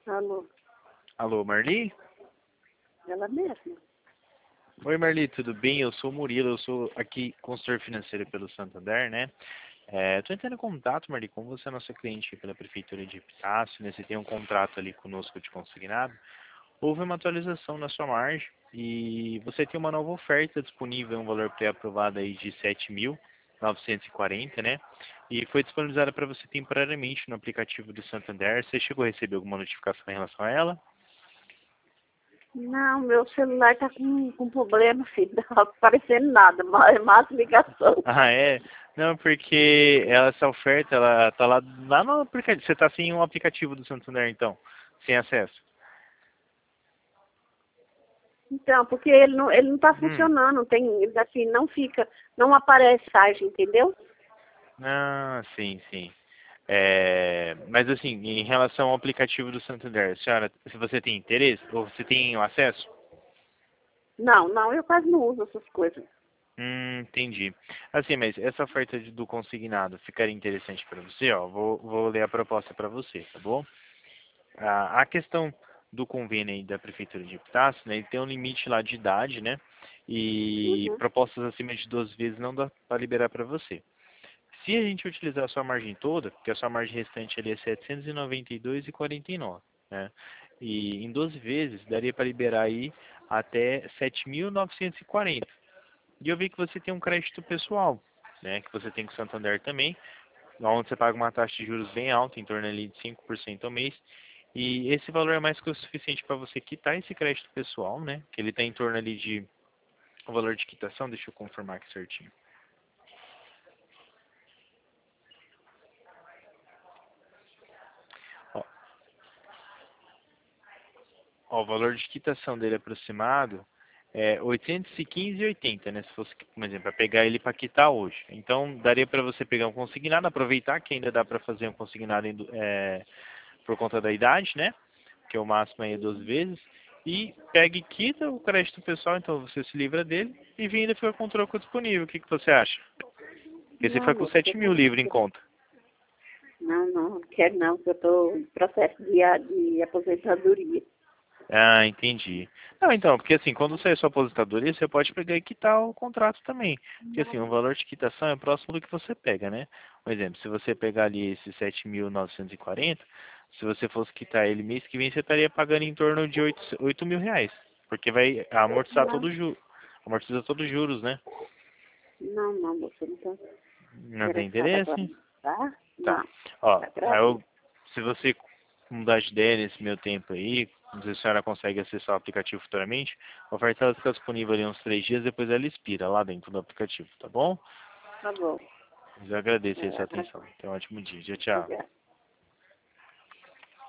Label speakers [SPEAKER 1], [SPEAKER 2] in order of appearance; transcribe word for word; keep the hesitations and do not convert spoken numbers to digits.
[SPEAKER 1] Alô,
[SPEAKER 2] Alô, Marli?
[SPEAKER 1] ela mesma.
[SPEAKER 2] Oi, Marli, tudo bem? Eu sou o Murilo, eu sou aqui consultor financeiro pelo Santander, né? Estou entrando em contato, Marli, como você é nossa cliente pela Prefeitura de Epitácio, né? Você tem um contrato ali conosco de consignado. Houve uma atualização na sua margem e você tem uma nova oferta disponível, um valor pré-aprovado aí de sete mil novecentos e quarenta, né? E foi disponibilizada para você temporariamente no aplicativo do Santander. Você chegou a receber alguma notificação em relação a ela?
[SPEAKER 1] Não, meu celular tá com, com problema, filho. Não tá aparecendo nada, mais, mais ligação.
[SPEAKER 2] Ah, é? Não, porque ela, essa oferta, ela tá lá, lá no aplicativo. Você tá sem um aplicativo do Santander, então, sem acesso.
[SPEAKER 1] Então, porque ele não, ele não tá
[SPEAKER 2] Hum.
[SPEAKER 1] funcionando, tem, assim, não fica, não aparece mensagem, entendeu?
[SPEAKER 2] Ah, sim, sim. É, mas assim, em relação ao aplicativo do Santander, senhora, se você tem interesse ou você tem o acesso?
[SPEAKER 1] Não, não, eu quase não uso essas coisas.
[SPEAKER 2] Hum, entendi. Assim, mas essa oferta de- do consignado ficaria interessante para você, ó. Vou, vou ler a proposta para você, tá bom? A, a questão do convênio aí da Prefeitura de Epitácio, né, ele tem um limite lá de idade, né? E
[SPEAKER 1] Uhum.
[SPEAKER 2] propostas acima de duas vezes não dá para liberar para você. Se a gente utilizar a sua margem toda, porque a sua margem restante ali é setecentos e noventa e dois vírgula quarenta e nove, né? E em doze vezes daria para liberar aí até sete mil novecentos e quarenta. E eu vi que você tem um crédito pessoal, né? Que você tem com o Santander também, onde você paga uma taxa de juros bem alta, em torno ali de cinco por cento ao mês. E esse valor é mais que o suficiente para você quitar esse crédito pessoal, né? Que ele está em torno ali de o valor de quitação, deixa eu confirmar aqui certinho. Ó, ó, o valor de quitação dele aproximado é oitocentos e quinze e oitenta, né? Se fosse, por exemplo, para pegar ele para quitar hoje. Então, daria para você pegar um consignado, aproveitar que ainda dá para fazer um consignado é, por conta da idade, né? Que é o máximo aí é doze vezes. E pega e quita o crédito pessoal, então você se livra dele e vem ainda fica com o troco disponível. O que, que você acha? Porque você
[SPEAKER 1] Não,
[SPEAKER 2] fica com
[SPEAKER 1] moça,
[SPEAKER 2] sete
[SPEAKER 1] eu
[SPEAKER 2] mil
[SPEAKER 1] não,
[SPEAKER 2] livre em conta.
[SPEAKER 1] não, não, não quero não, porque eu tô em processo de, a- de aposentadoria.
[SPEAKER 2] Ah, entendi. Não, então, porque assim, quando sair sua aposentadoria, você pode pegar e quitar o contrato também. Porque assim, o valor de quitação é próximo do que você pega, né? Por exemplo, se você pegar ali esses sete mil novecentos e quarenta, se você fosse quitar ele mês que vem, você estaria pagando em torno de oito mil reais. Porque vai amortizar
[SPEAKER 1] Não,
[SPEAKER 2] todo o ju amortiza todos os juros, né?
[SPEAKER 1] não, não, moça, não tô
[SPEAKER 2] Não tem
[SPEAKER 1] interessada agora,
[SPEAKER 2] interesse?
[SPEAKER 1] não, tá?
[SPEAKER 2] Tá.
[SPEAKER 1] Não,
[SPEAKER 2] Ó, aí
[SPEAKER 1] agradeço.
[SPEAKER 2] eu, se você mudar de ideia nesse meu tempo aí, não sei se a senhora consegue acessar o aplicativo futuramente, a oferta ela fica disponível ali uns três dias, depois ela expira lá dentro do aplicativo, tá bom?
[SPEAKER 1] Tá bom.
[SPEAKER 2] Mas eu agradeço aí a
[SPEAKER 1] É,
[SPEAKER 2] sua
[SPEAKER 1] agra-
[SPEAKER 2] atenção. Tenha um ótimo dia. Tchau, tchau.
[SPEAKER 1] obrigada.